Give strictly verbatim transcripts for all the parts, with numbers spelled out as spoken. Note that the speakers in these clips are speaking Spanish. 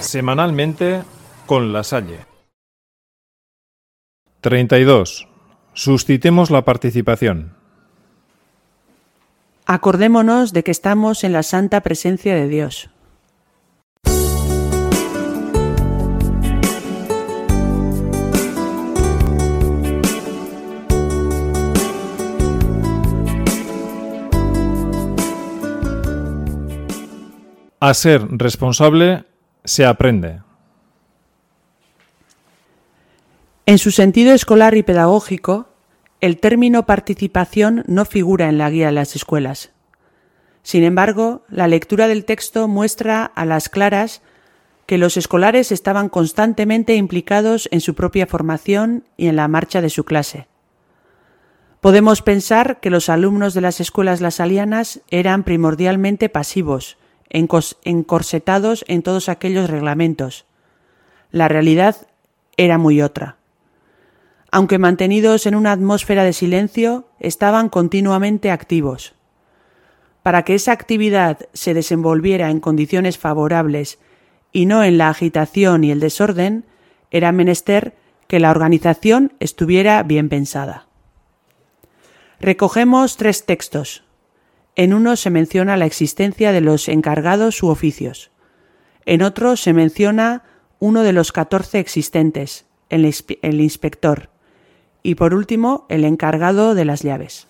semanalmente con La Salle. treinta y dos. Suscitemos la participación. Acordémonos de que estamos en la santa presencia de Dios. A ser responsable se aprende. En su sentido escolar y pedagógico, el término participación no figura en la guía de las escuelas. Sin embargo, la lectura del texto muestra a las claras que los escolares estaban constantemente implicados en su propia formación y en la marcha de su clase. Podemos pensar que los alumnos de las escuelas lasalianas eran primordialmente pasivos, encorsetados en todos aquellos reglamentos. La realidad era muy otra. Aunque mantenidos en una atmósfera de silencio, estaban continuamente activos. Para que esa actividad se desenvolviera en condiciones favorables y no en la agitación y el desorden, era menester que la organización estuviera bien pensada. Recogemos tres textos. En uno se menciona la existencia de los encargados u oficios. En otro se menciona uno de los catorce existentes, el, inspe- el inspector. Y por último, el encargado de las llaves.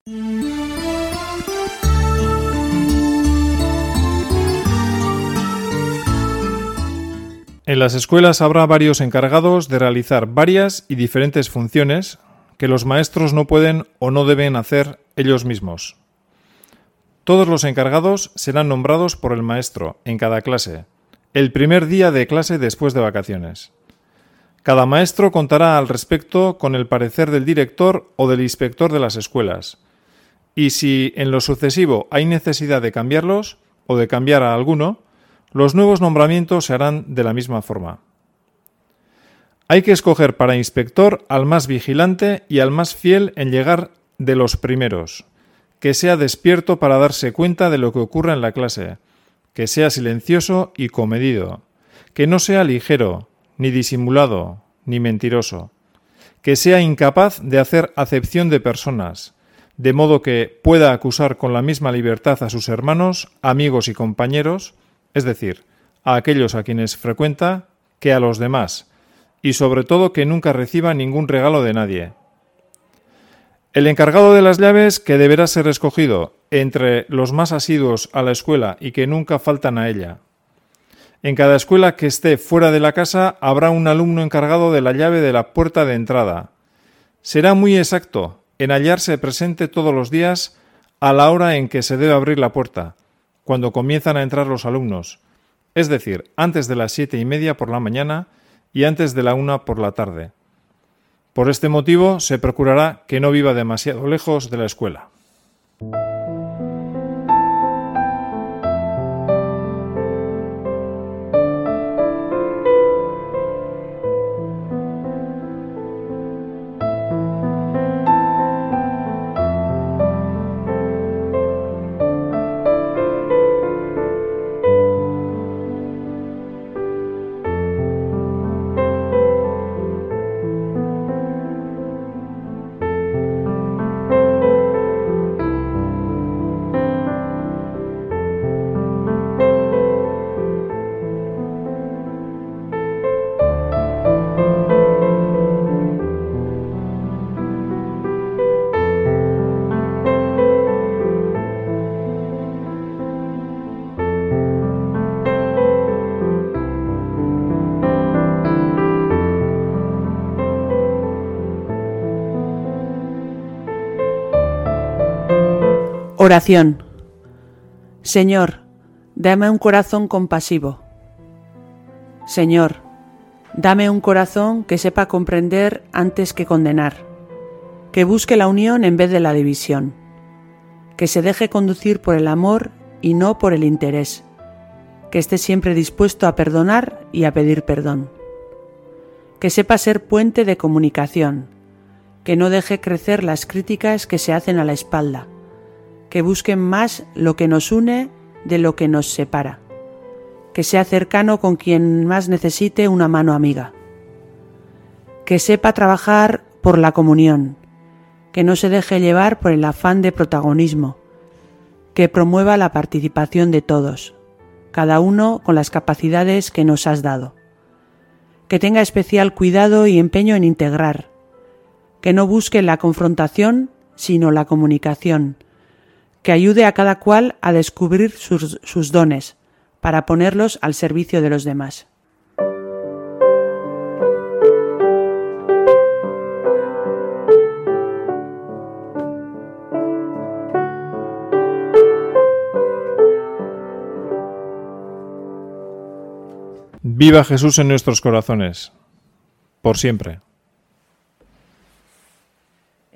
En las escuelas habrá varios encargados de realizar varias y diferentes funciones que los maestros no pueden o no deben hacer ellos mismos. Todos los encargados serán nombrados por el maestro en cada clase, el primer día de clase después de vacaciones. Cada maestro contará al respecto con el parecer del director o del inspector de las escuelas, y si en lo sucesivo hay necesidad de cambiarlos o de cambiar a alguno, los nuevos nombramientos se harán de la misma forma. Hay que escoger para inspector al más vigilante y al más fiel en llegar de los primeros, que sea despierto para darse cuenta de lo que ocurre en la clase, que sea silencioso y comedido, que no sea ligero, ni disimulado, ni mentiroso, que sea incapaz de hacer acepción de personas, de modo que pueda acusar con la misma libertad a sus hermanos, amigos y compañeros, es decir, a aquellos a quienes frecuenta, que a los demás, y sobre todo que nunca reciba ningún regalo de nadie. El encargado de las llaves, que deberá ser escogido entre los más asiduos a la escuela y que nunca faltan a ella. En cada escuela que esté fuera de la casa habrá un alumno encargado de la llave de la puerta de entrada. Será muy exacto en hallarse presente todos los días a la hora en que se debe abrir la puerta, cuando comienzan a entrar los alumnos, es decir, antes de las siete y media por la mañana y antes de la una por la tarde. Por este motivo se procurará que no viva demasiado lejos de la escuela. Oración. Señor, dame un corazón compasivo. Señor, dame un corazón que sepa comprender antes que condenar, que busque la unión en vez de la división, que se deje conducir por el amor y no por el interés, que esté siempre dispuesto a perdonar y a pedir perdón, que sepa ser puente de comunicación, que no deje crecer las críticas que se hacen a la espalda, que busquen más lo que nos une de lo que nos separa, que sea cercano con quien más necesite una mano amiga, que sepa trabajar por la comunión, que no se deje llevar por el afán de protagonismo, que promueva la participación de todos, cada uno con las capacidades que nos has dado, que tenga especial cuidado y empeño en integrar, que no busque la confrontación, sino la comunicación, que ayude a cada cual a descubrir sus, sus dones, para ponerlos al servicio de los demás. Viva Jesús en nuestros corazones, por siempre.